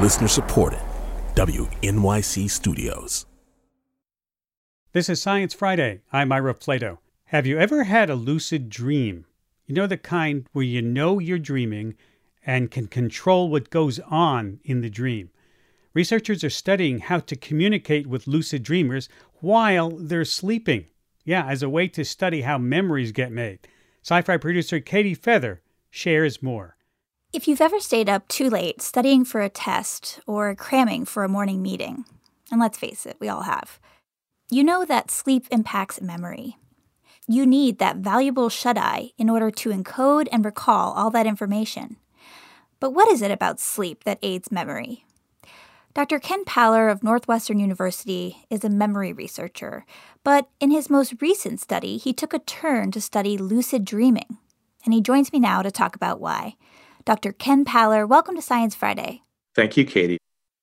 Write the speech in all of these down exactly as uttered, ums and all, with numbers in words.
Listener supported. W N Y C Studios. This is Science Friday. I'm Ira Flato. Have you ever had a lucid dream? You know, the kind where you know you're dreaming and can control what goes on in the dream. Researchers are studying how to communicate with lucid dreamers while they're sleeping. Yeah, as a way to study how memories get made. Sci-Fi producer Katie Feather shares more. If you've ever stayed up too late studying for a test or cramming for a morning meeting, and let's face it, we all have, you know that sleep impacts memory. You need that valuable shut-eye in order to encode and recall all that information. But what is it about sleep that aids memory? Doctor Ken Paller of Northwestern University is a memory researcher, but in his most recent study, he took a turn to study lucid dreaming. And he joins me now to talk about why. Doctor Ken Paller, welcome to Science Friday. Thank you, Katie.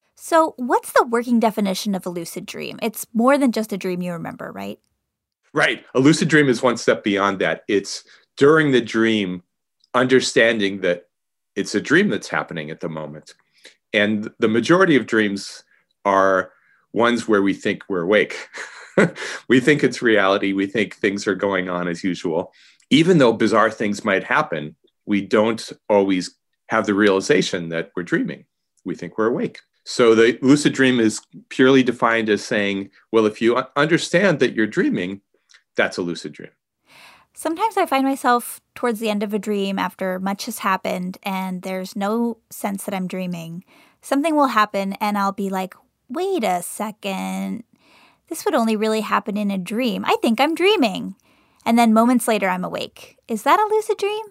So what's the working definition of a lucid dream? It's more than just a dream you remember, right? Right. A lucid dream is one step beyond that. It's during the dream, understanding that it's a dream that's happening at the moment. And the majority of dreams are ones where we think we're awake. We think it's reality. We think things are going on as usual. Even though bizarre things might happen, we don't always have the realization that we're dreaming. We think we're awake. So the lucid dream is purely defined as saying, well, if you understand that you're dreaming, that's a lucid dream. Sometimes I find myself towards the end of a dream after much has happened and there's no sense that I'm dreaming. Something will happen and I'll be like, wait a second. This would only really happen in a dream. I think I'm dreaming. And then moments later, I'm awake. Is that a lucid dream?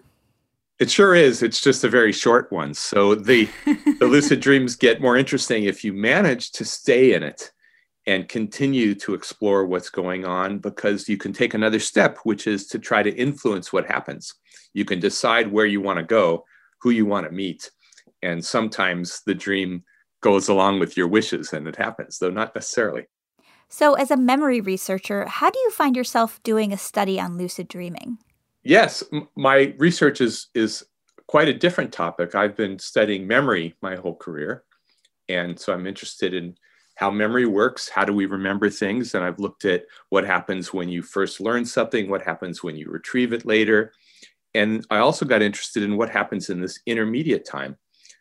It sure is. It's just a very short one. So the, the lucid dreams get more interesting if you manage to stay in it and continue to explore what's going on, because you can take another step, which is to try to influence what happens. You can decide where you want to go, who you want to meet. And sometimes the dream goes along with your wishes and it happens, though not necessarily. So as a memory researcher, how do you find yourself doing a study on lucid dreaming? Yes, m- my research is, is quite a different topic. I've been studying memory my whole career. And so I'm interested in how memory works. How do we remember things? And I've looked at what happens when you first learn something, what happens when you retrieve it later. And I also got interested in what happens in this intermediate time.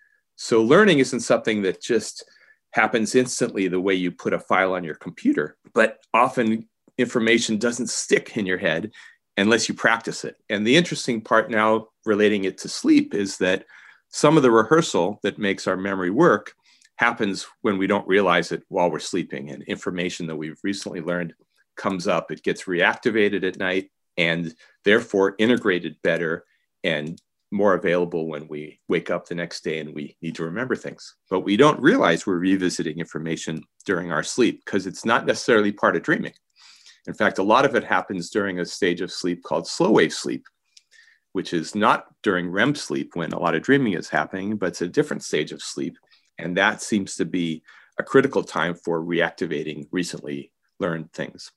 So learning isn't something that just happens instantly the way you put a file on your computer, but often information doesn't stick in your head unless you practice it. And the interesting part now relating it to sleep is that some of the rehearsal that makes our memory work happens when we don't realize it while we're sleeping, and information that we've recently learned comes up. It gets reactivated at night and therefore integrated better and more available when we wake up the next day and we need to remember things. But we don't realize we're revisiting information during our sleep because it's not necessarily part of dreaming. In fact, a lot of it happens during a stage of sleep called slow wave sleep, which is not during R E M sleep when a lot of dreaming is happening, but it's a different stage of sleep. And that seems to be a critical time for reactivating recently learned things.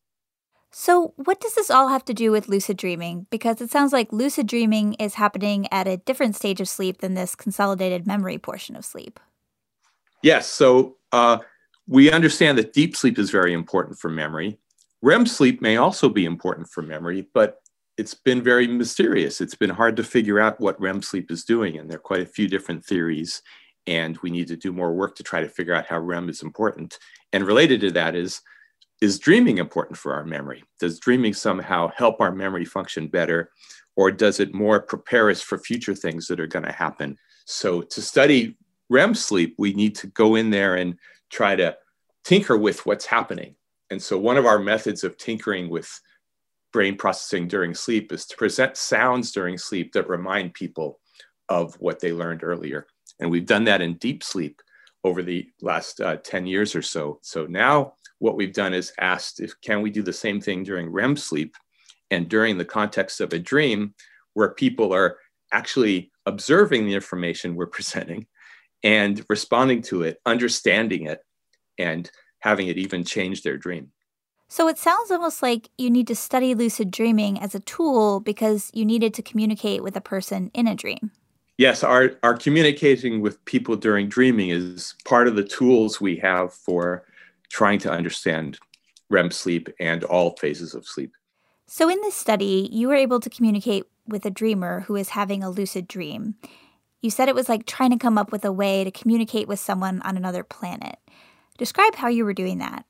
So what does this all have to do with lucid dreaming? Because it sounds like lucid dreaming is happening at a different stage of sleep than this consolidated memory portion of sleep. Yes. So uh, we understand that deep sleep is very important for memory. R E M sleep may also be important for memory, but it's been very mysterious. It's been hard to figure out what R E M sleep is doing. And there are quite a few different theories. And we need to do more work to try to figure out how R E M is important. And related to that is, is dreaming important for our memory? Does dreaming somehow help our memory function better? Or does it more prepare us for future things that are going to happen? So to study R E M sleep, we need to go in there and try to tinker with what's happening. And so one of our methods of tinkering with brain processing during sleep is to present sounds during sleep that remind people of what they learned earlier. And we've done that in deep sleep over the last uh, ten years or so. So now what we've done is asked if can we do the same thing during R E M sleep and during the context of a dream where people are actually observing the information we're presenting and responding to it, understanding it, and having it even change their dream. So it sounds almost like you need to study lucid dreaming as a tool because you needed to communicate with a person in a dream. Yes, our, our communicating with people during dreaming is part of the tools we have for trying to understand R E M sleep and all phases of sleep. So in this study, you were able to communicate with a dreamer who is having a lucid dream. You said it was like trying to come up with a way to communicate with someone on another planet. Describe how you were doing that.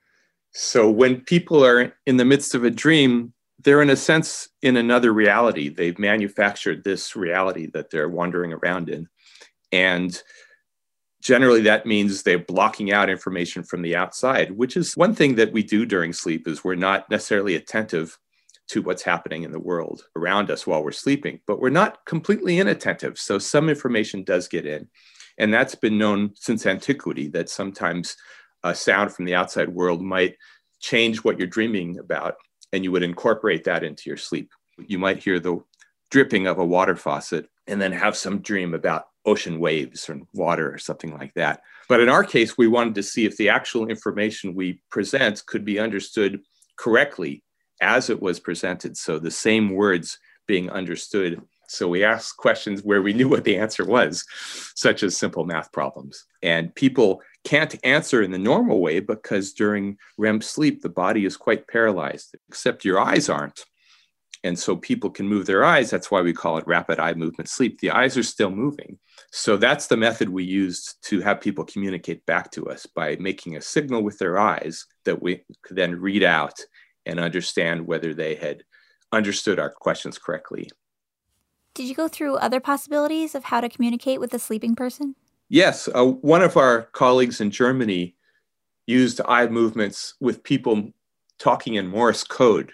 So when people are in the midst of a dream, they're in a sense in another reality. They've manufactured this reality that they're wandering around in. And generally that means they're blocking out information from the outside, which is one thing that we do during sleep is we're not necessarily attentive to what's happening in the world around us while we're sleeping, but we're not completely inattentive. So some information does get in. And that's been known since antiquity, that sometimes a sound from the outside world might change what you're dreaming about, and you would incorporate that into your sleep. You might hear the dripping of a water faucet and then have some dream about ocean waves or water or something like that. But in our case, we wanted to see if the actual information we present could be understood correctly as it was presented. So the same words being understood. So we asked questions where we knew what the answer was, such as simple math problems. And people can't answer in the normal way because during R E M sleep, the body is quite paralyzed, except your eyes aren't. And so people can move their eyes. That's why we call it rapid eye movement sleep. The eyes are still moving. So that's the method we used to have people communicate back to us, by making a signal with their eyes that we could then read out and understand whether they had understood our questions correctly. Did you go through other possibilities of how to communicate with a sleeping person? Yes. Uh, one of our colleagues in Germany used eye movements with people talking in Morse code.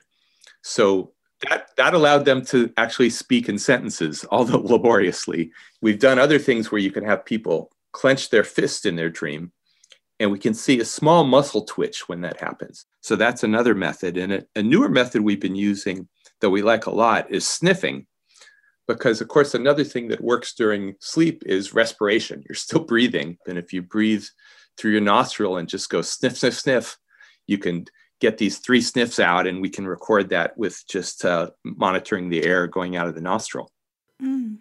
So that, that allowed them to actually speak in sentences, although laboriously. We've done other things where you can have people clench their fist in their dream, and we can see a small muscle twitch when that happens. So that's another method. And a, a newer method we've been using that we like a lot is sniffing. Because, of course, another thing that works during sleep is respiration. You're still breathing. And if you breathe through your nostril and just go sniff, sniff, sniff, you can get these three sniffs out, and we can record that with just uh, monitoring the air going out of the nostril. Mm.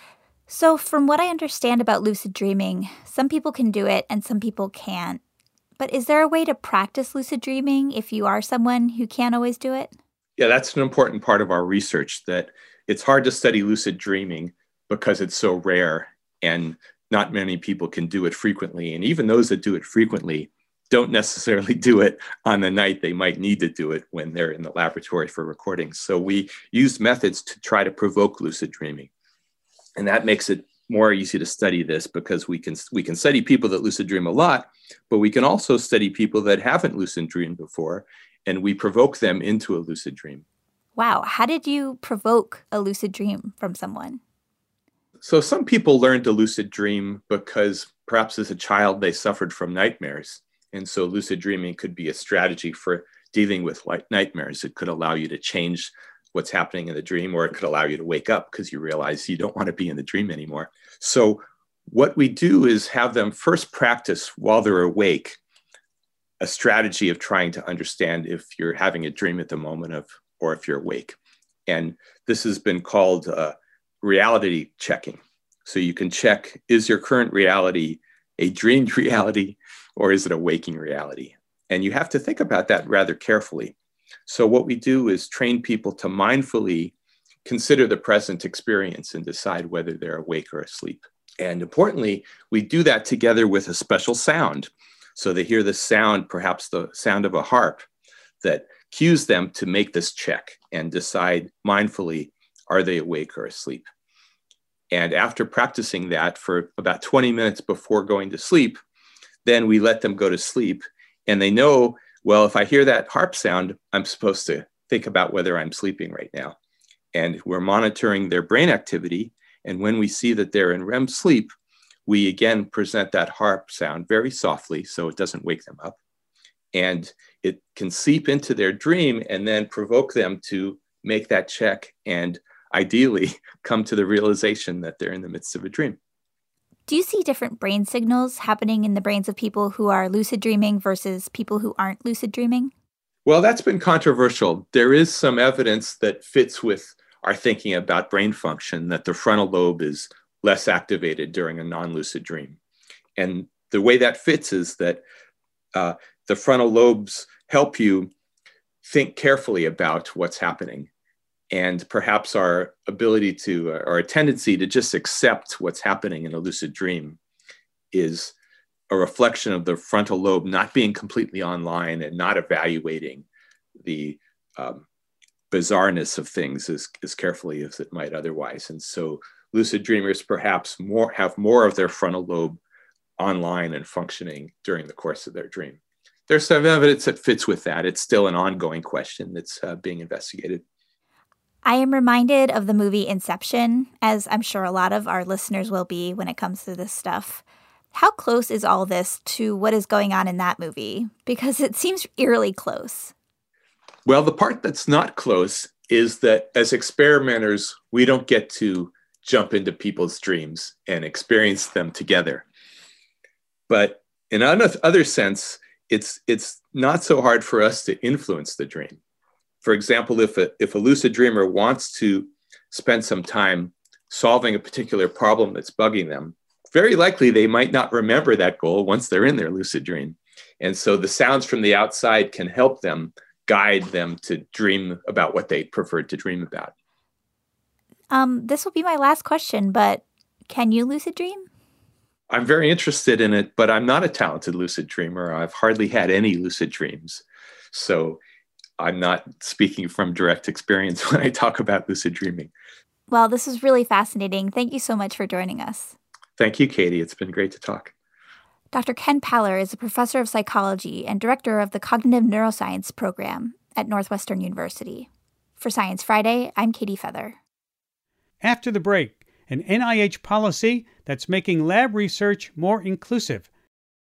So from what I understand about lucid dreaming, some people can do it and some people can't. But is there a way to practice lucid dreaming if you are someone who can't always do it? Yeah, that's an important part of our research, that it's hard to study lucid dreaming because it's so rare and not many people can do it frequently. And even those that do it frequently don't necessarily do it on the night they might need to do it when they're in the laboratory for recordings. So we use methods to try to provoke lucid dreaming. And that makes it more easy to study this, because we can, we can study people that lucid dream a lot, but we can also study people that haven't lucid dreamed before, and we provoke them into a lucid dream. Wow. How did you provoke a lucid dream from someone? So some people learn to lucid dream because perhaps as a child they suffered from nightmares. And so lucid dreaming could be a strategy for dealing with nightmares. It could allow you to change what's happening in the dream, or it could allow you to wake up because you realize you don't want to be in the dream anymore. So what we do is have them first practice while they're awake a strategy of trying to understand if you're having a dream at the moment of, or if you're awake. And this has been called uh, reality checking. So you can check, is your current reality a dreamed reality, or is it a waking reality? And you have to think about that rather carefully. So what we do is train people to mindfully consider the present experience and decide whether they're awake or asleep. And importantly, we do that together with a special sound. So they hear the sound, perhaps the sound of a harp, that cues them to make this check and decide mindfully, are they awake or asleep? And after practicing that for about twenty minutes before going to sleep, then we let them go to sleep. And they know, well, if I hear that harp sound, I'm supposed to think about whether I'm sleeping right now. And we're monitoring their brain activity. And when we see that they're in R E M sleep, we again present that harp sound very softly so it doesn't wake them up. And it can seep into their dream and then provoke them to make that check and ideally come to the realization that they're in the midst of a dream. Do you see different brain signals happening in the brains of people who are lucid dreaming versus people who aren't lucid dreaming? Well, that's been controversial. There is some evidence that fits with our thinking about brain function, that the frontal lobe is less activated during a non-lucid dream. And the way that fits is that uh, the frontal lobes help you think carefully about what's happening. And perhaps our ability to, or a tendency to just accept what's happening in a lucid dream is a reflection of the frontal lobe not being completely online and not evaluating the um, bizarreness of things as, as carefully as it might otherwise. And so lucid dreamers perhaps more have more of their frontal lobe online and functioning during the course of their dream. There's some evidence that fits with that. It's still an ongoing question that's uh, being investigated. I am reminded of the movie Inception, as I'm sure a lot of our listeners will be when it comes to this stuff. How close is all this to what is going on in that movie? Because it seems eerily close. Well, the part that's not close is that as experimenters, we don't get to jump into people's dreams and experience them together. But in another sense, it's it's not so hard for us to influence the dream. For example, if a, if a lucid dreamer wants to spend some time solving a particular problem that's bugging them, very likely they might not remember that goal once they're in their lucid dream. And so the sounds from the outside can help them guide them to dream about what they preferred to dream about. Um, this will be my last question, but can you lucid dream? I'm very interested in it, but I'm not a talented lucid dreamer. I've hardly had any lucid dreams. So I'm not speaking from direct experience when I talk about lucid dreaming. Well, this is really fascinating. Thank you so much for joining us. Thank you, Katie. It's been great to talk. Doctor Ken Paller is a professor of psychology and director of the Cognitive Neuroscience program at Northwestern University. For Science Friday, I'm Katie Feather. After the break, an N I H policy that's making lab research more inclusive.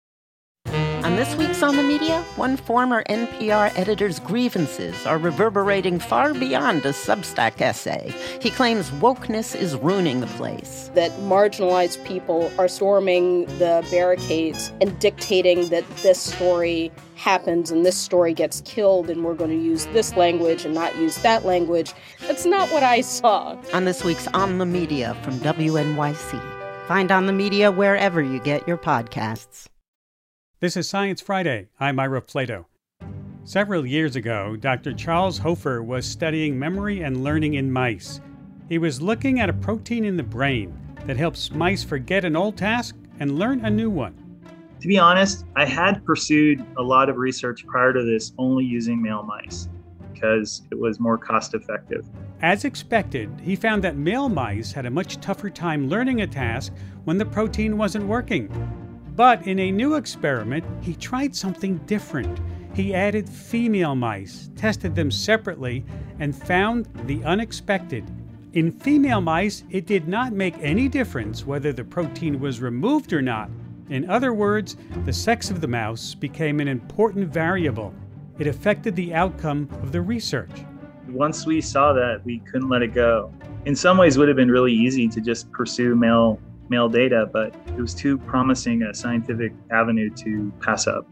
On this week's On the Media, one former N P R editor's grievances are reverberating far beyond a Substack essay. He claims wokeness is ruining the place. That marginalized people are storming the barricades and dictating that this story happens and this story gets killed and we're going to use this language and not use that language. That's not what I saw. On this week's On the Media from W N Y C. Find On the Media wherever you get your podcasts. This is Science Friday. I'm Ira Flato. Several years ago, Doctor Charles Hofer was studying memory and learning in mice. He was looking at a protein in the brain that helps mice forget an old task and learn a new one. To be honest, I had pursued a lot of research prior to this only using male mice because it was more cost effective. As expected, he found that male mice had a much tougher time learning a task when the protein wasn't working. But in a new experiment, he tried something different. He added female mice, tested them separately, and found the unexpected. In female mice, it did not make any difference whether the protein was removed or not. In other words, the sex of the mouse became an important variable. It affected the outcome of the research. Once we saw that, we couldn't let it go. In some ways, it would have been really easy to just pursue male male data, but it was too promising a scientific avenue to pass up.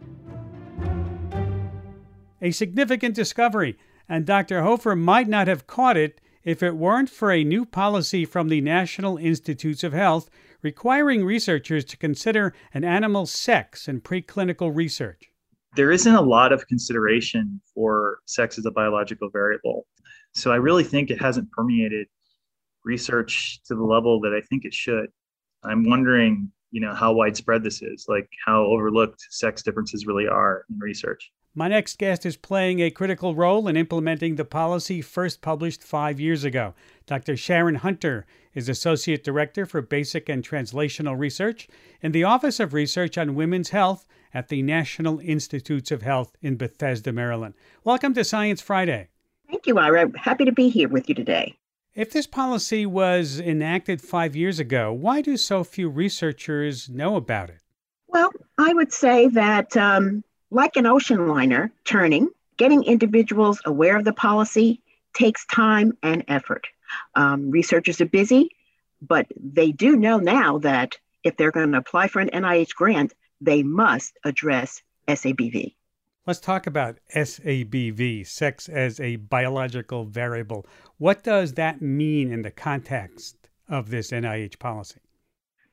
A significant discovery, and Doctor Hofer might not have caught it if it weren't for a new policy from the National Institutes of Health requiring researchers to consider an animal's sex in preclinical research. There isn't a lot of consideration for sex as a biological variable. So I really think it hasn't permeated research to the level that I think it should. I'm wondering, you know, how widespread this is, like how overlooked sex differences really are in research. My next guest is playing a critical role in implementing the policy first published five years ago. Doctor Sharon Hunter is Associate Director for Basic and Translational Research in the Office of Research on Women's Health at the National Institutes of Health in Bethesda, Maryland. Welcome to Science Friday. Thank you, Ira. Happy to be here with you today. If this policy was enacted five years ago, why do so few researchers know about it? Well, I would say that um, like an ocean liner turning, getting individuals aware of the policy takes time and effort. Um, researchers are busy, but they do know now that if they're going to apply for an N I H grant, they must address S A B V. Let's talk about S A B V, sex as a biological variable. What does that mean in the context of this N I H policy?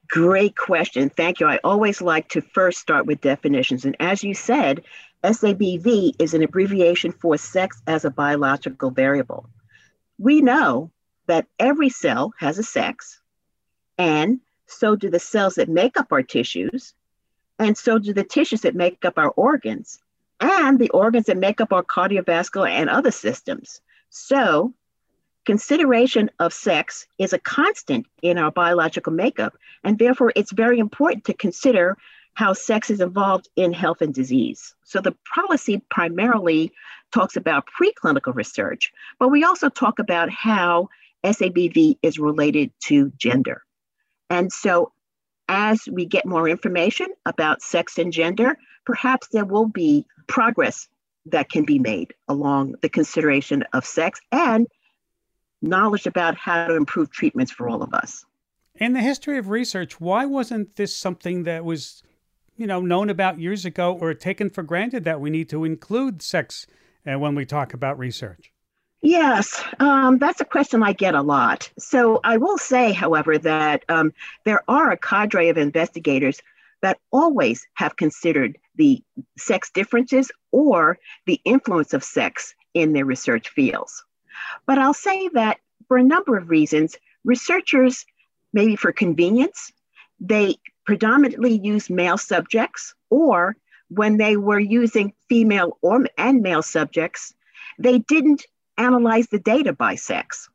Great question. Thank you. I always like to first start with definitions. And as you said, S A B V is an abbreviation for sex as a biological variable. We know that every cell has a sex, and so do the cells that make up our tissues, and so do the tissues that make up our organs, and the organs that make up our cardiovascular and other systems. So consideration of sex is a constant in our biological makeup, and therefore it's very important to consider how sex is involved in health and disease. So the policy primarily talks about preclinical research, but we also talk about how S A B V is related to gender. And so as we get more information about sex and gender, perhaps there will be progress that can be made along the consideration of sex and knowledge about how to improve treatments for all of us. In the history of research, why wasn't this something that was, you know, known about years ago or taken for granted that we need to include sex uh, when we talk about research? Yes, um, that's a question I get a lot. So I will say, however, that um, there are a cadre of investigators that always have considered the sex differences or the influence of sex in their research fields. But I'll say that for a number of reasons, researchers, maybe for convenience, they predominantly use male subjects, or when they were using female or and male subjects, they didn't analyze the data by sex.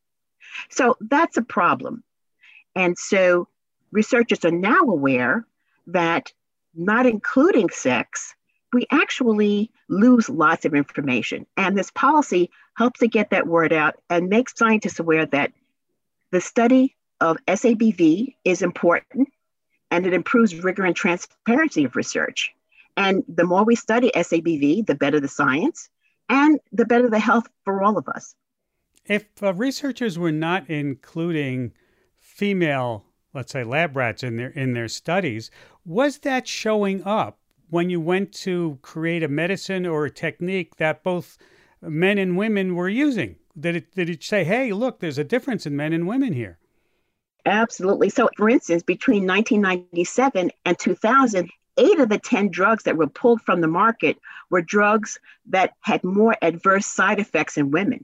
So that's a problem. And so researchers are now aware that not including sex, we actually lose lots of information. And this policy helps to get that word out and makes scientists aware that the study of S A B V is important and it improves rigor and transparency of research. And the more we study S A B V, the better the science and the better the health for all of us. If uh, researchers were not including female, let's say, lab rats in their in their studies, was that showing up when you went to create a medicine or a technique that both men and women were using? Did it, did it say, hey, look, there's a difference in men and women here? Absolutely. So, for instance, between nineteen ninety-seven and two thousand, eight of the ten drugs that were pulled from the market were drugs that had more adverse side effects in women.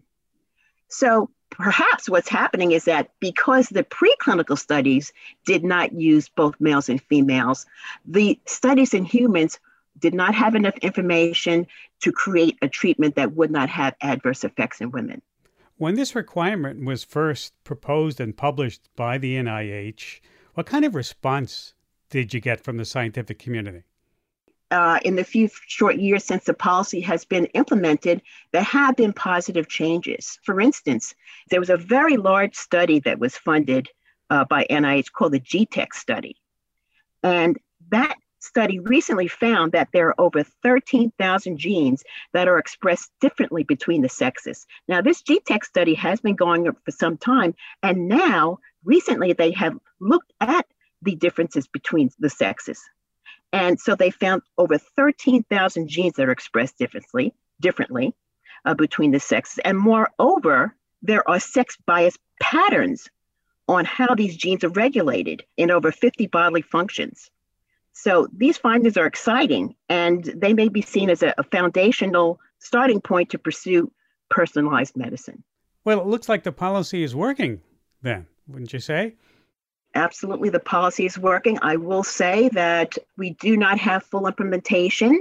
So perhaps what's happening is that because the preclinical studies did not use both males and females, the studies in humans did not have enough information to create a treatment that would not have adverse effects in women. When this requirement was first proposed and published by the N I H, what kind of response did you get from the scientific community? Uh, in the few short years since the policy has been implemented, there have been positive changes. For instance, there was a very large study that was funded uh, by N I H called the G TEC study. And that study recently found that there are over thirteen thousand genes that are expressed differently between the sexes. Now, this G TEC study has been going on for some time, and now recently they have looked at the differences between the sexes. And so they found over thirteen thousand genes that are expressed differently, differently uh, between the sexes. And moreover, there are sex bias patterns on how these genes are regulated in over fifty bodily functions. So these findings are exciting, and they may be seen as a, a foundational starting point to pursue personalized medicine. Well, it looks like the policy is working then, wouldn't you say? Absolutely, the policy is working. I will say that we do not have full implementation,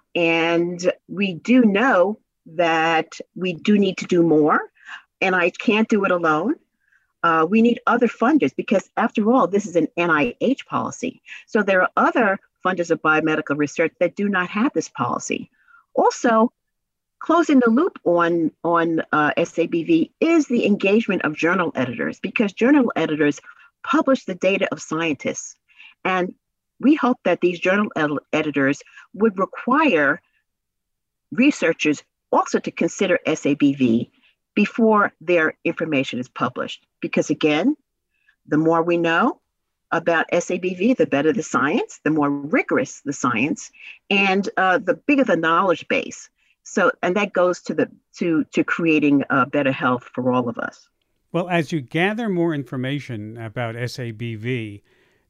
and we do know that we do need to do more, and I can't do it alone. Uh, we need other funders because, after all, this is an N I H policy. So there are other funders of biomedical research that do not have this policy. Also, closing the loop on, on uh, S A B V is the engagement of journal editors, because journal editors publish the data of scientists. And we hope that these journal ed- editors would require researchers also to consider S A B V before their information is published. Because again, the more we know about S A B V, the better the science, the more rigorous the science, and uh, the bigger the knowledge base. So, and that goes to the to to creating uh, better health for all of us. Well, as you gather more information about S A B V,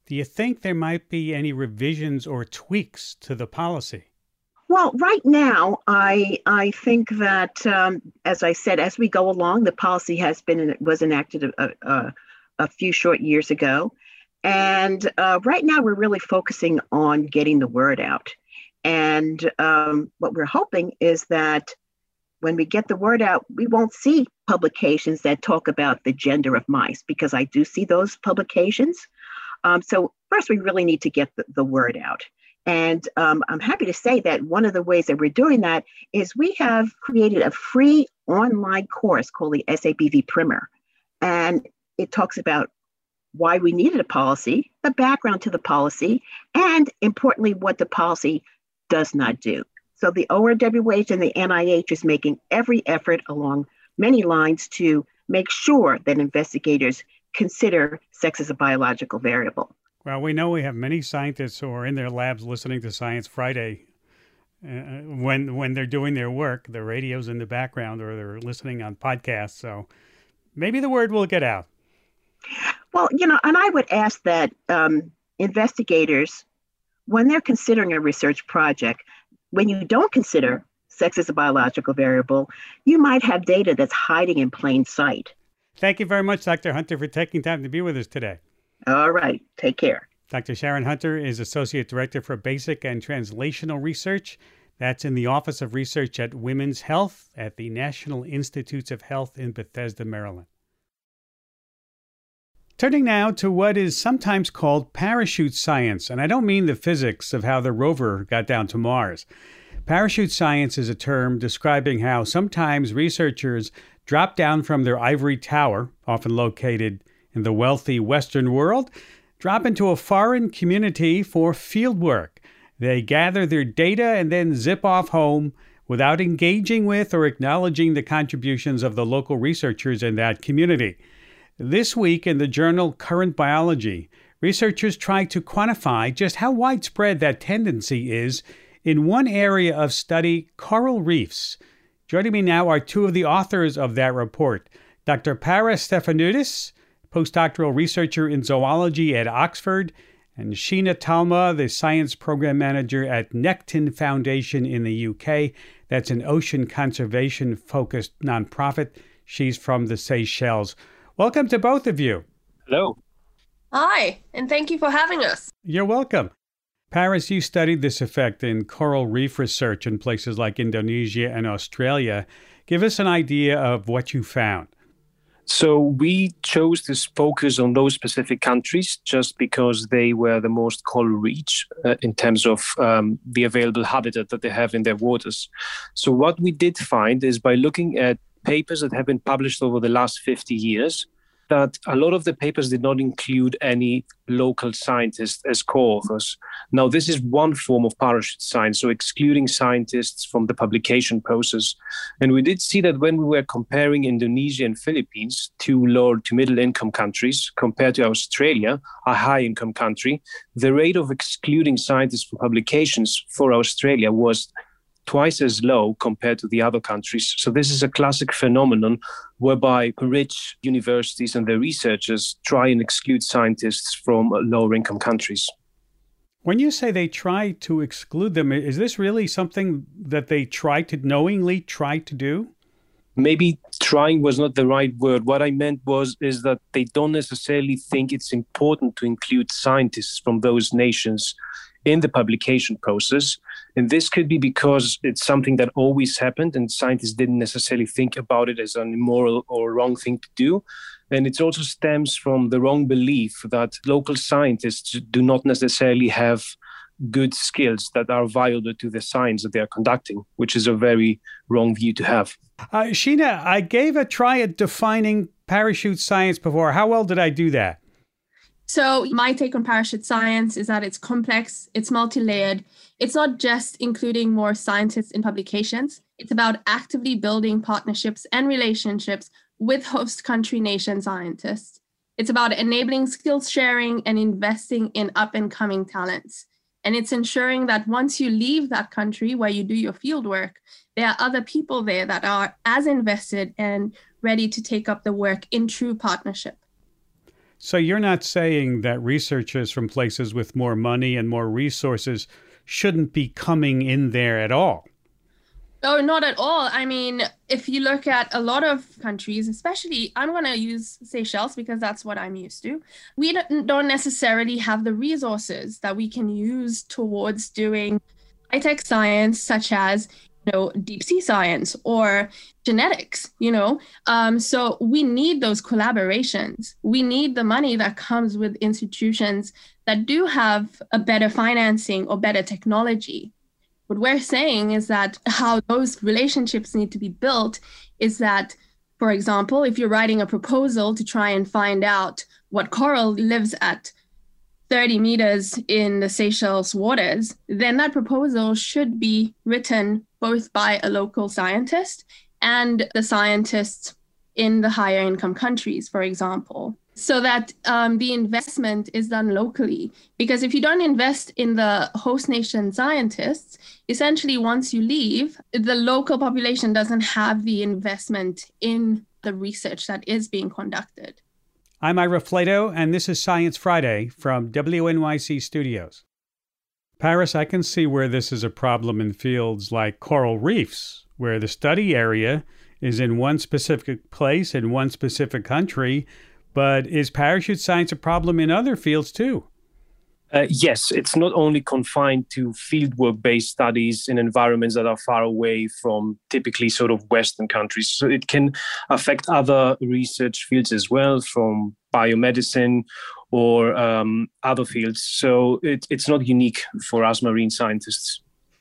do you think there might be any revisions or tweaks to the policy? Well, right now, I I think that, um, as I said, as we go along, the policy has been was enacted a, a, a few short years ago. And uh, right now, we're really focusing on getting the word out. And um, what we're hoping is that when we get the word out, we won't see publications that talk about the gender of mice, because I do see those publications. Um, so first, we really need to get the, the word out. And um, I'm happy to say that one of the ways that we're doing that is we have created a free online course called the S A B V Primer. And it talks about why we needed a policy, the background to the policy, and importantly, what the policy does not do. So the O R W H and the N I H is making every effort along many lines to make sure that investigators consider sex as a biological variable. Well, we know we have many scientists who are in their labs listening to Science Friday uh, when when they're doing their work. The radio's in the background, or they're listening on podcasts. So maybe the word will get out. Well, you know, and I would ask that um, investigators, when they're considering a research project, when you don't consider sex as a biological variable, you might have data that's hiding in plain sight. Thank you very much, Doctor Hunter, for taking time to be with us today. All right. Take care. Doctor Sharon Hunter is Associate Director for Basic and Translational Research. That's in the Office of Research at Women's Health at the National Institutes of Health in Bethesda, Maryland. Turning now to what is sometimes called parachute science, and I don't mean the physics of how the rover got down to Mars. Parachute science is a term describing how sometimes researchers drop down from their ivory tower, often located in the wealthy Western world, drop into a foreign community for field work. They gather their data and then zip off home without engaging with or acknowledging the contributions of the local researchers in that community. This week in the journal Current Biology, researchers try to quantify just how widespread that tendency is in one area of study, coral reefs. Joining me now are two of the authors of that report, Doctor Paris Stefanidis, postdoctoral researcher in zoology at Oxford, and Sheena Talma, the science program manager at Necton Foundation in the U K. That's an ocean conservation-focused nonprofit. She's from the Seychelles. Welcome to both of you. Hello. Hi, and thank you for having us. You're welcome. Paris, you studied this effect in coral reef research in places like Indonesia and Australia. Give us an idea of what you found. So we chose to focus on those specific countries just because they were the most coral rich uh, in terms of um, the available habitat that they have in their waters. So what we did find is by looking at papers that have been published over the last fifty years, that a lot of the papers did not include any local scientists as co-authors. Now, this is one form of parachute science, so excluding scientists from the publication process. And we did see that when we were comparing Indonesia and Philippines, two low to middle income countries, compared to Australia, a high income country, the rate of excluding scientists from publications for Australia was twice as low compared to the other countries. So this is a classic phenomenon whereby rich universities and their researchers try and exclude scientists from lower income countries. When you say they try to exclude them, is this really something that they try to knowingly try to do? Maybe trying was not the right word. What I meant was is that they don't necessarily think it's important to include scientists from those nations in the publication process. And this could be because it's something that always happened and scientists didn't necessarily think about it as an immoral or wrong thing to do. And it also stems from the wrong belief that local scientists do not necessarily have good skills that are vital to the science that they are conducting, which is a very wrong view to have. Uh, Sheena, I gave a try at defining parachute science before. How well did I do that? So my take on parachute science is that it's complex, it's multi-layered. It's not just including more scientists in publications. It's about actively building partnerships and relationships with host country nation scientists. It's about enabling skills sharing and investing in up-and-coming talents. And it's ensuring that once you leave that country where you do your field work, there are other people there that are as invested and ready to take up the work in true partnership. So you're not saying that researchers from places with more money and more resources shouldn't be coming in there at all? Oh, not at all. I mean, if you look at a lot of countries, especially, I'm going to use Seychelles because that's what I'm used to. We don't necessarily have the resources that we can use towards doing high-tech science, such as, you know, deep sea science or genetics, you know. Um, so we need those collaborations. We need the money that comes with institutions that do have a better financing or better technology. What we're saying is that how those relationships need to be built is that, for example, if you're writing a proposal to try and find out what coral lives at thirty meters in the Seychelles waters, then that proposal should be written both by a local scientist and the scientists in the higher income countries, for example, so that um, the investment is done locally. Because if you don't invest in the host nation scientists, essentially once you leave, the local population doesn't have the investment in the research that is being conducted. I'm Ira Flato, and this is Science Friday from W N Y C Studios. Paris, I can see where this is a problem in fields like coral reefs, where the study area is in one specific place in one specific country. But is parachute science a problem in other fields too? Uh, yes, it's not only confined to fieldwork-based studies in environments that are far away from typically sort of Western countries. So it can affect other research fields as well, from biomedicine or um, other fields. So it, it's not unique for us marine scientists.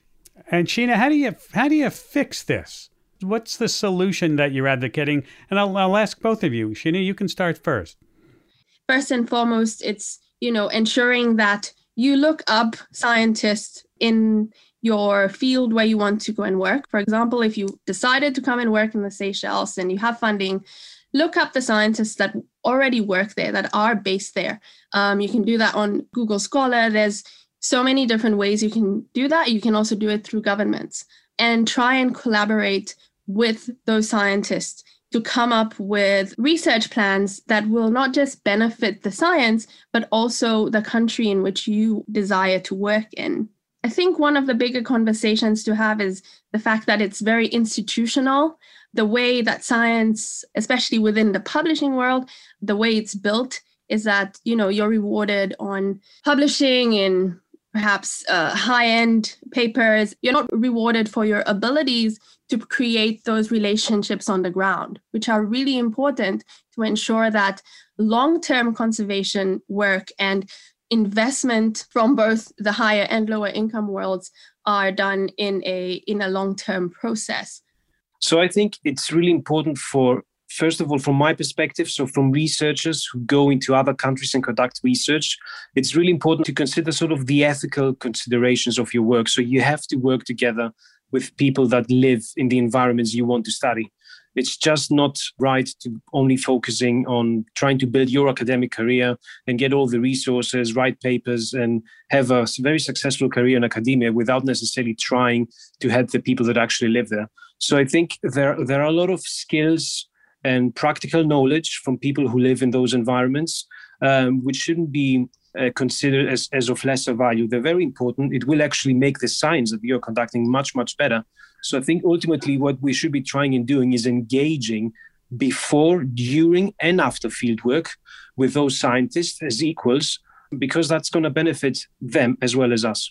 And Sheena, how do you how do you fix this? What's the solution that you're advocating? And I'll, I'll ask both of you. Sheena, you can start first. First and foremost, it's, you know, ensuring that you look up scientists in your field where you want to go and work. For example, if you decided to come and work in the Seychelles and you have funding, look up the scientists that already work there, that are based there. Um, you can do that on Google Scholar. There's so many different ways you can do that. You can also do it through governments and try and collaborate with those scientists to come up with research plans that will not just benefit the science, but also the country in which you desire to work in. I think one of the bigger conversations to have is the fact that it's very institutional. The way that science, especially within the publishing world, the way it's built is that, you know, you're rewarded on publishing in perhaps uh, high-end papers. You're not rewarded for your abilities to create those relationships on the ground, which are really important to ensure that long-term conservation work and investment from both the higher and lower income worlds are done in a in a long-term process. So I think it's really important for, first of all, from my perspective, so from researchers who go into other countries and conduct research, it's really important to consider sort of the ethical considerations of your work. So you have to work together with people that live in the environments you want to study. It's just not right to only focusing on trying to build your academic career and get all the resources, write papers, and have a very successful career in academia without necessarily trying to help the people that actually live there. So I think there, there are a lot of skills and practical knowledge from people who live in those environments, um, which shouldn't be uh, considered as, as of lesser value. They're very important. It will actually make the science that you're conducting much, much better. So I think ultimately what we should be trying and doing is engaging before, during, and after fieldwork with those scientists as equals, because that's going to benefit them as well as us.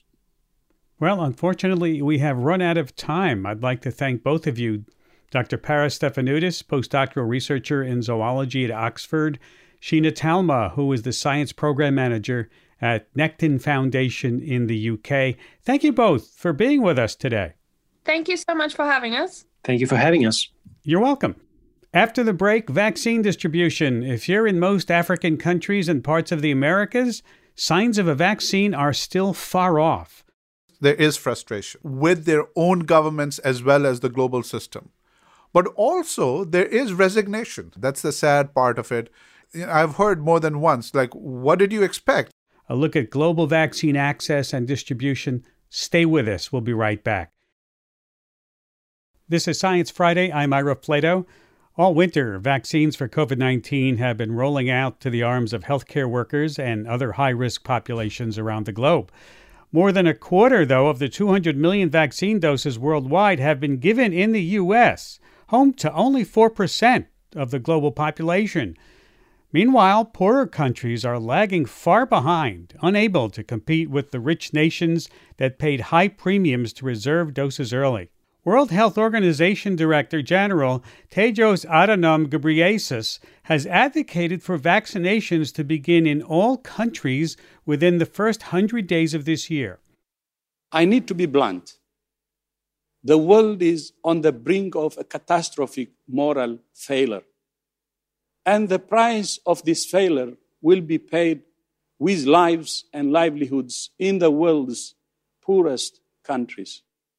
Well, unfortunately, we have run out of time. I'd like to thank both of you, Doctor Paris Stefanidis, postdoctoral researcher in zoology at Oxford, Sheena Talma, who is the science program manager at Necton Foundation in the U K. Thank you both for being with us today. Thank you so much for having us. Thank you for having us. You're welcome. After the break, vaccine distribution. If you're in most African countries and parts of the Americas, signs of a vaccine are still far off. There is frustration with their own governments as well as the global system. But also there is resignation. That's the sad part of it. I've heard more than once, like, what did you expect? A look at global vaccine access and distribution. Stay with us. We'll be right back. This is Science Friday. I'm Ira Flato. All winter, vaccines for COVID nineteen have been rolling out to the arms of healthcare workers and other high-risk populations around the globe. More than a quarter, though, of the two hundred million vaccine doses worldwide have been given in the U S, home to only four percent of the global population. Meanwhile, poorer countries are lagging far behind, unable to compete with the rich nations that paid high premiums to reserve doses early. World Health Organization Director General Tedros Adhanom Ghebreyesus has advocated for vaccinations to begin in all countries within the first one hundred days of this year. I need to be blunt. The world is on the brink of a catastrophic moral failure. And the price of this failure will be paid with lives and livelihoods in the world's poorest countries.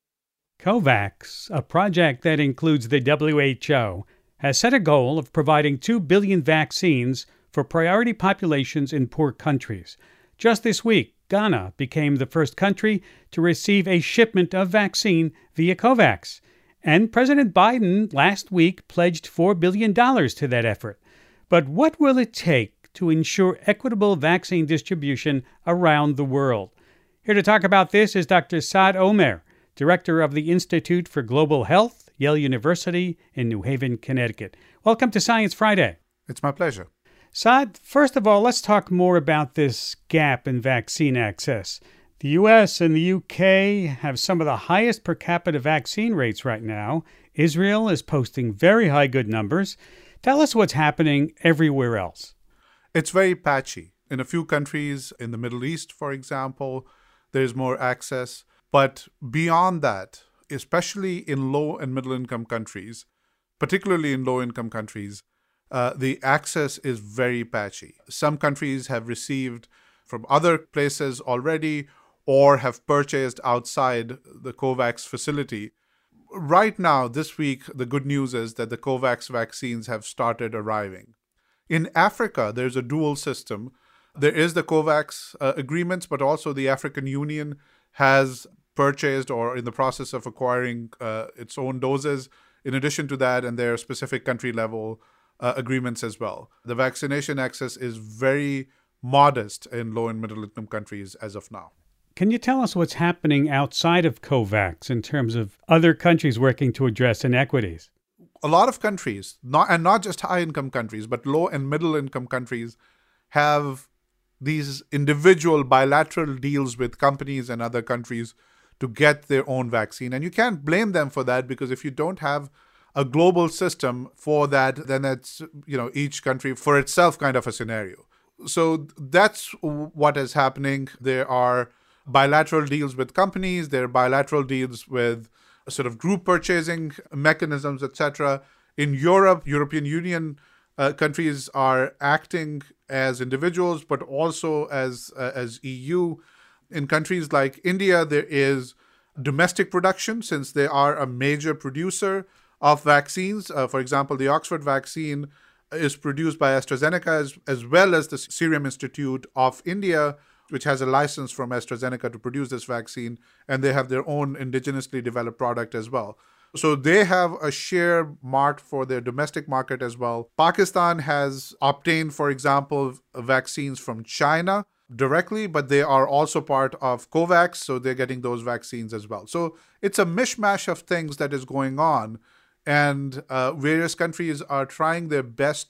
COVAX, a project that includes the W H O, has set a goal of providing two billion vaccines for priority populations in poor countries. Just this week, Ghana became the first country to receive a shipment of vaccine via COVAX. And President Biden last week pledged four billion dollars to that effort. But what will it take to ensure equitable vaccine distribution around the world? Here to talk about this is Doctor Saad Omer, Director of the Institute for Global Health, Yale University in New Haven, Connecticut. Welcome to Science Friday. It's my pleasure. Saad, first of all, let's talk more about this gap in vaccine access. The U S and the U K have some of the highest per capita vaccine rates right now. Israel is posting very high good numbers. Tell us what's happening everywhere else. It's very patchy. In a few countries, in the Middle East, for example, there's more access. But beyond that, especially in low and middle income countries, particularly in low income countries, uh, the access is very patchy. Some countries have received from other places already or have purchased outside the COVAX facility. Right now, this week, the good news is that the COVAX vaccines have started arriving. In Africa, there's a dual system. There is the COVAX uh, agreements, but also the African Union has purchased or in the process of acquiring uh, its own doses. In addition to that, and there are specific country level uh, agreements as well. The vaccination access is very modest in low and middle income countries as of now. Can you tell us what's happening outside of COVAX in terms of other countries working to address inequities? A lot of countries, not and not just high-income countries, but low and middle-income countries have these individual bilateral deals with companies and other countries to get their own vaccine. And you can't blame them for that, because if you don't have a global system for that, then it's, you know, each country for itself kind of a scenario. So that's what is happening. There are bilateral deals with companies, there are bilateral deals with sort of group purchasing mechanisms, et cetera. In Europe, European Union uh, countries are acting as individuals, but also as uh, as E U. In countries like India, there is domestic production, since they are a major producer of vaccines. Uh, for example, the Oxford vaccine is produced by AstraZeneca as, as well as the Serum Institute of India, which has a license from AstraZeneca to produce this vaccine, and they have their own indigenously developed product as well. So they have a share marked for their domestic market as well. Pakistan has obtained, for example, vaccines from China directly, but they are also part of COVAX, so they're getting those vaccines as well. So it's a mishmash of things that is going on, and uh, various countries are trying their best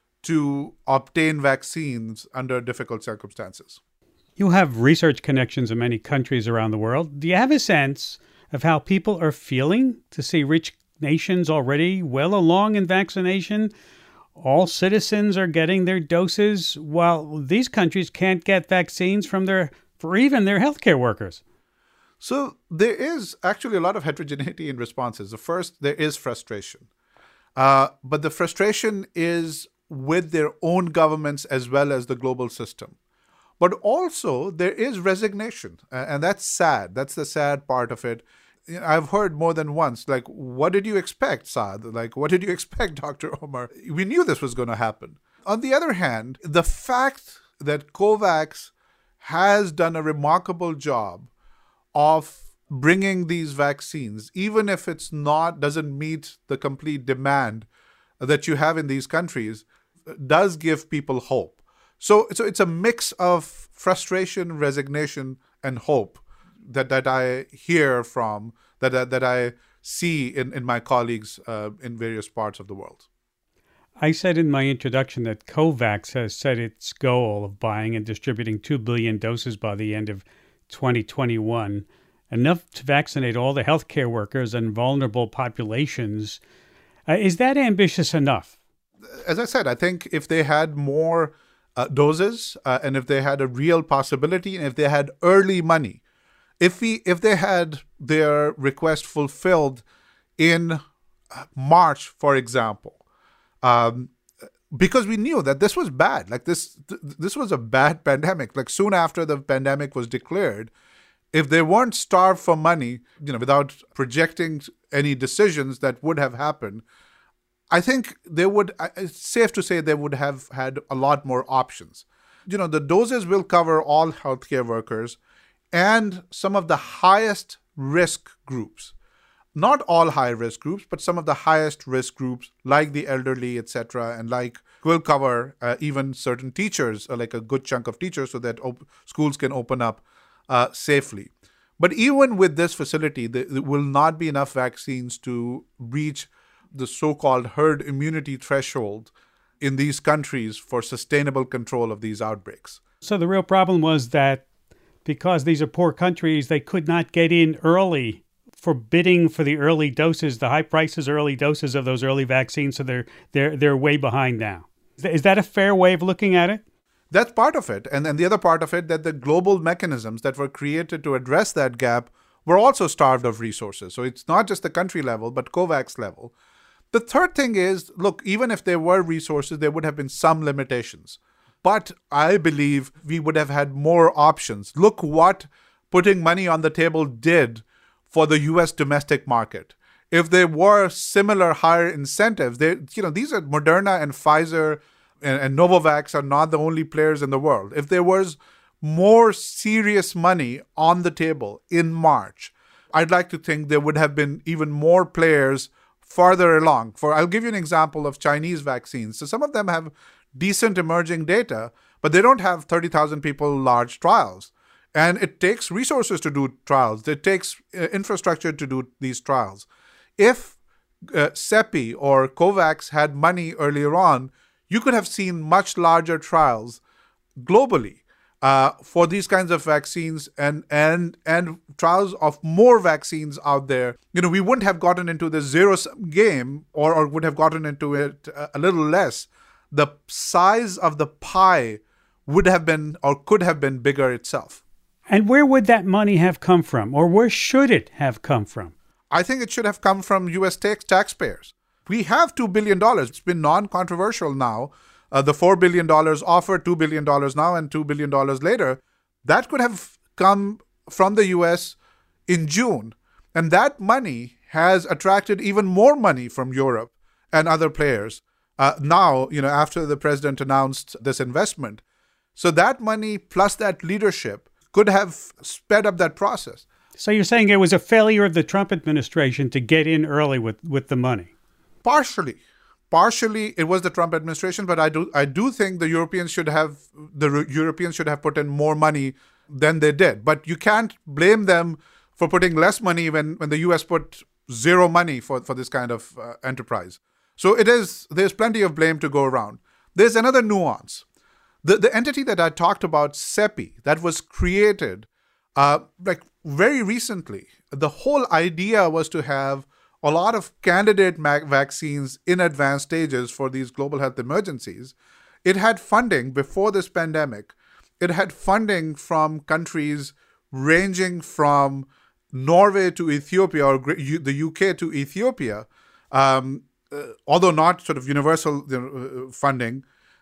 to obtain vaccines under difficult circumstances. You have research connections in many countries around the world. Do you have a sense of how people are feeling to see rich nations already well along in vaccination? All citizens are getting their doses, while these countries can't get vaccines from their, for even their healthcare workers. So there is actually a lot of heterogeneity in responses. The first, there is frustration. Uh, but the frustration is with their own governments as well as the global system. But also there is resignation, and that's sad. That's the sad part of it. I've heard more than once, like, what did you expect, Saad? Like, what did you expect, Doctor Omer? We knew this was going to happen. On the other hand, the fact that COVAX has done a remarkable job of bringing these vaccines, even if it's not, doesn't meet the complete demand that you have in these countries does give people hope. So, so it's a mix of frustration, resignation, and hope that, that I hear from, that, that, that I see in, in my colleagues uh, in various parts of the world. I said in my introduction that COVAX has set its goal of buying and distributing two billion doses by the end of twenty twenty-one, enough to vaccinate all the healthcare workers and vulnerable populations. Uh, is that ambitious enough? As I said, I think if they had more uh, doses uh, and if they had a real possibility and if they had early money, if we if they had their request fulfilled in March, for example, um, because we knew that this was bad, like this th- this was a bad pandemic. Like soon after the pandemic was declared, if they weren't starved for money, you know, without projecting any decisions that would have happened, I think they would, it's safe to say they would have had a lot more options. You know, the doses will cover all healthcare workers and some of the highest risk groups. Not all high risk groups, but some of the highest risk groups like the elderly, et cetera, and like will cover uh, even certain teachers, uh, like a good chunk of teachers, so that op- schools can open up uh, safely. But even with this facility, there will not be enough vaccines to reach the so-called herd immunity threshold in these countries for sustainable control of these outbreaks. So the real problem was that because these are poor countries, they could not get in early for bidding for the early doses, the high prices, early doses of those early vaccines. So they're they're they're way behind now. Is that a fair way of looking at it? That's part of it. And then the other part of it, that the global mechanisms that were created to address that gap were also starved of resources. So it's not just the country level, but COVAX level. The third thing is, look, even if there were resources, there would have been some limitations. But I believe we would have had more options. Look what putting money on the table did for the U S domestic market. If there were similar higher incentives, they, you know, these are Moderna and Pfizer and, and Novavax are not the only players in the world. If there was more serious money on the table in March, I'd like to think there would have been even more players farther along. For I'll give you an example of Chinese vaccines. So some of them have decent emerging data, but they don't have thirty thousand people large trials. And it takes resources to do trials. It takes uh, infrastructure to do these trials. If uh, CEPI or COVAX had money earlier on, you could have seen much larger trials globally uh, for these kinds of vaccines and, and, and trials of more vaccines out there. You know, we wouldn't have gotten into the zero-sum game or, or would have gotten into it a little less. The size of the pie would have been or could have been bigger itself. And where would that money have come from, or where should it have come from? I think it should have come from U S tax taxpayers. We have two billion dollars. It's been non-controversial now. Uh, the four billion dollars offered, two billion dollars now, and two billion dollars later. That could have come from the U S in June. And that money has attracted even more money from Europe and other players. Uh, now, you know, after the president announced this investment. So that money plus that leadership could have sped up that process. So you're saying it was a failure of the Trump administration to get in early with, with the money? Partially. Partially, it was the Trump administration, but I do I do think the Europeans should have the Europeans should have put in more money than they did. But you can't blame them for putting less money when, when the U S put zero money for, for this kind of uh, enterprise. So it is there's plenty of blame to go around. There's another nuance. The the entity that I talked about, CEPI, that was created uh, like very recently. The whole idea was to have a lot of candidate mac- vaccines in advanced stages for these global health emergencies. It had funding before this pandemic. It had funding from countries ranging from Norway to Ethiopia or the U K to Ethiopia, um, uh, although not sort of universal you know, funding.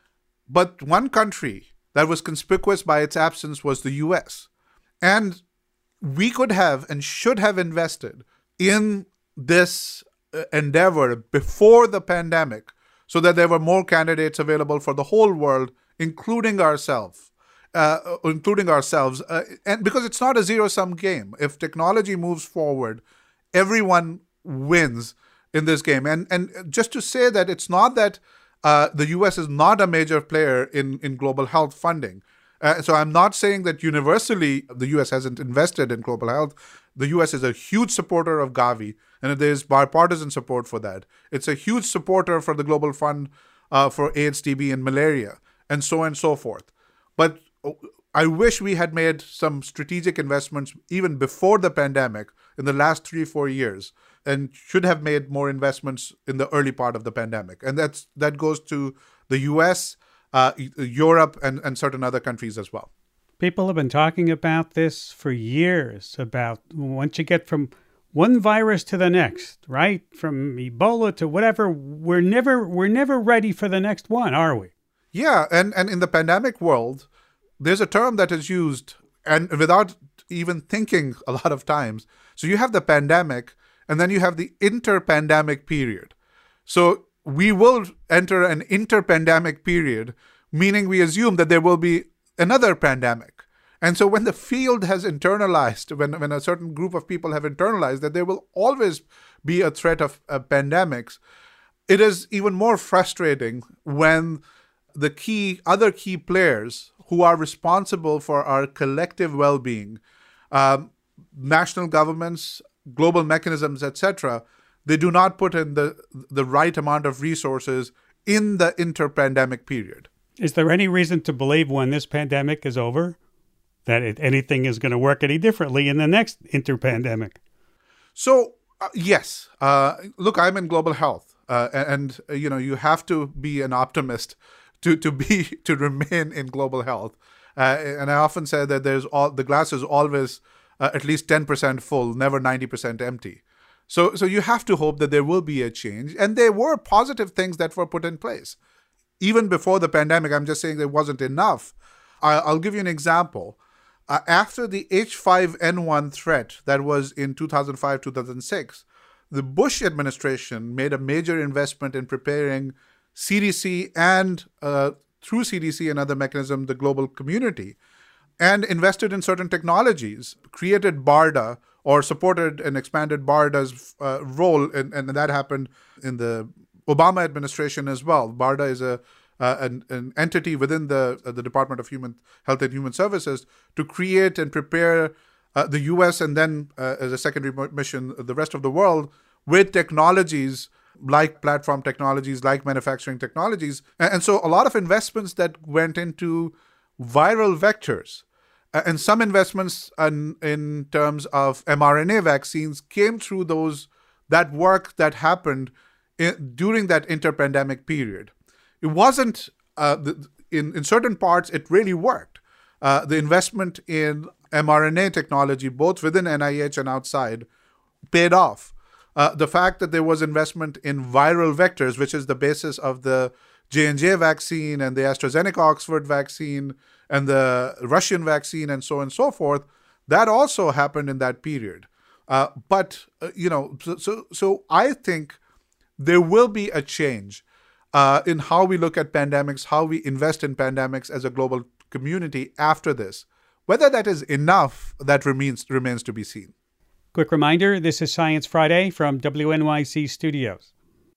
But one country that was conspicuous by its absence was the U S. And we could have and should have invested in this endeavor before the pandemic so that there were more candidates available for the whole world, including ourselves. Uh, including ourselves. Uh, and because it's not a zero-sum game. If technology moves forward, everyone wins in this game. And and just to say that it's not that uh, the U S is not a major player in, in global health funding. Uh, so I'm not saying that universally the U S hasn't invested in global health. The U S is a huge supporter of Gavi, and there's bipartisan support for that. It's a huge supporter for the Global Fund uh, for AIDS, T B, and malaria, and so on and so forth. But I wish we had made some strategic investments even before the pandemic in the last three, four years, and should have made more investments in the early part of the pandemic. And that's that goes to the U S, uh, Europe, and, and certain other countries as well. People have been talking about this for years, about once you get from one virus to the next, right? From Ebola to whatever, we're never we're never ready for the next one, are we? Yeah, and, and in the pandemic world, there's a term that is used, and without even thinking a lot of times. So you have the pandemic, and then you have the interpandemic period. So we will enter an interpandemic period, meaning we assume that there will be another pandemic. And so when the field has internalized, when, when a certain group of people have internalized that there will always be a threat of uh, pandemics, it is even more frustrating when the key other key players who are responsible for our collective well-being, um, national governments, global mechanisms, et cetera, they do not put in the the right amount of resources in the interpandemic period. Is there any reason to believe when this pandemic is over that it, anything is going to work any differently in the next interpandemic? So, uh, yes. Uh, look, I'm in global health, uh, and, and uh, you know, you have to be an optimist to to be to remain in global health. Uh, and I often say that there's all the glass is always uh, at least ten percent full, never ninety percent empty. So, so you have to hope that there will be a change, and there were positive things that were put in place. Even before the pandemic, I'm just saying there wasn't enough. I'll give you an example. Uh, after the H five N one threat that was in two thousand five, two thousand six, the Bush administration made a major investment in preparing C D C and uh, through C D C and other mechanisms, the global community, and invested in certain technologies, created BARDA or supported and expanded BARDA's uh, role, in, and that happened in the Obama administration as well. BARDA is a uh, an, an entity within the uh, the Department of Human Health and Human Services to create and prepare uh, the U S and then uh, as a secondary mission, the rest of the world with technologies like platform technologies, like manufacturing technologies. And, and so a lot of investments that went into viral vectors uh, and some investments in, in terms of mRNA vaccines came through those that work that happened in, during that interpandemic period. It wasn't, uh, the, in, in certain parts, it really worked. Uh, the investment in mRNA technology, both within N I H and outside, paid off. Uh, the fact that there was investment in viral vectors, which is the basis of the J and J vaccine and the AstraZeneca Oxford vaccine and the Russian vaccine and so on and so forth, that also happened in that period. Uh, but, uh, you know, so, so so I think there will be a change uh, in how we look at pandemics, how we invest in pandemics as a global community after this. Whether that is enough, that remains remains to be seen. Quick reminder, this is Science Friday from W N Y C Studios.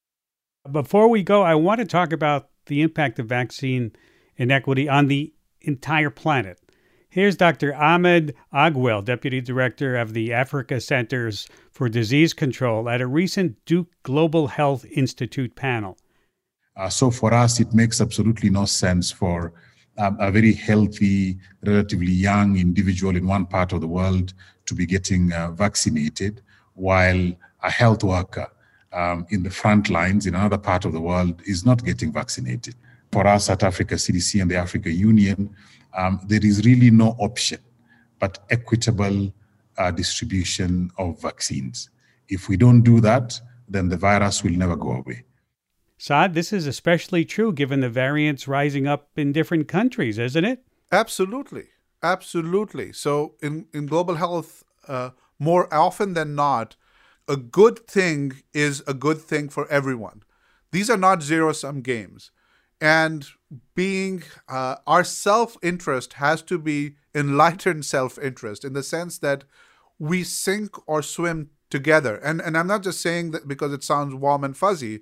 Before we go, I want to talk about the impact of vaccine inequity on the entire planet. Here's Doctor Ahmed Agwel, Deputy Director of the Africa Centers for Disease Control at a recent Duke Global Health Institute panel. Uh, so for us, it makes absolutely no sense for um, a very healthy, relatively young individual in one part of the world to be getting uh, vaccinated, while a health worker um, in the front lines in another part of the world is not getting vaccinated. For us at Africa C D C and the Africa Union, um, there is really no option but equitable uh, distribution of vaccines. If we don't do that, then the virus will never go away. Saad, this is especially true given the variants rising up in different countries, isn't it? Absolutely. Absolutely. So in, in global health, uh, more often than not, a good thing is a good thing for everyone. These are not zero-sum games. And being uh, our self-interest has to be enlightened self-interest in the sense that we sink or swim together. And, and I'm not just saying that because it sounds warm and fuzzy.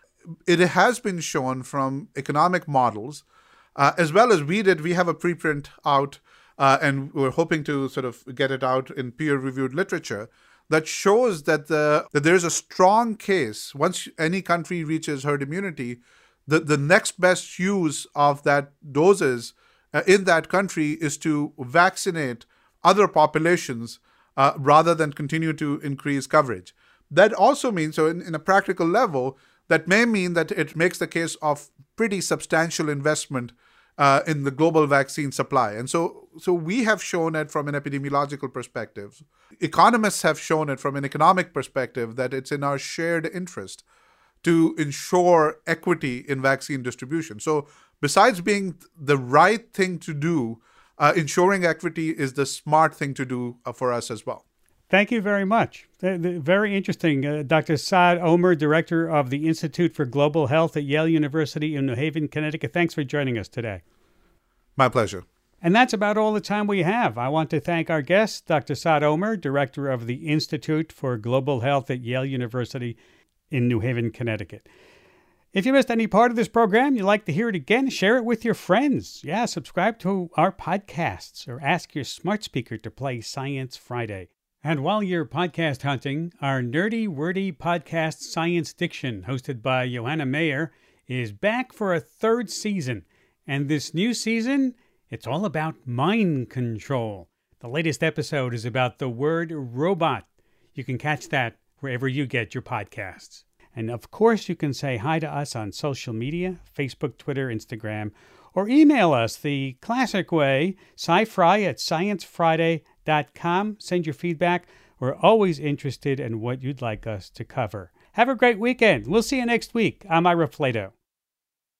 It has been shown from economic models, uh, as well as we did. We have a preprint out, uh, and we're hoping to sort of get it out in peer-reviewed literature that shows that the that there's a strong case. Once any country reaches herd immunity, the, the next best use of that doses uh, in that country is to vaccinate other populations uh, rather than continue to increase coverage. That also means, so in, in a practical level, that may mean that it makes the case of pretty substantial investment uh, in the global vaccine supply. And so, so we have shown it from an epidemiological perspective. Economists have shown it from an economic perspective that it's in our shared interest to ensure equity in vaccine distribution. So besides being the right thing to do, uh, ensuring equity is the smart thing to do uh, for us as well. Thank you very much. Very interesting. Uh, Doctor Saad Omer, Director of the Institute for Global Health at Yale University in New Haven, Connecticut. Thanks for joining us today. My pleasure. And that's about all the time we have. I want to thank our guest, Doctor Saad Omer, Director of the Institute for Global Health at Yale University in New Haven, Connecticut. If you missed any part of this program, you'd like to hear it again, share it with your friends. Yeah, subscribe to our podcasts or ask your smart speaker to play Science Friday. And while you're podcast hunting, our nerdy, wordy podcast Science Diction, hosted by Johanna Mayer, is back for a third season. And this new season, it's all about mind control. The latest episode is about the word robot. You can catch that wherever you get your podcasts. And of course, you can say hi to us on social media, Facebook, Twitter, Instagram, or email us the classic way, scifry at science friday dot com. Send your feedback. We're always interested in what you'd like us to cover. Have a great weekend. We'll see you next week. I'm Ira Flato.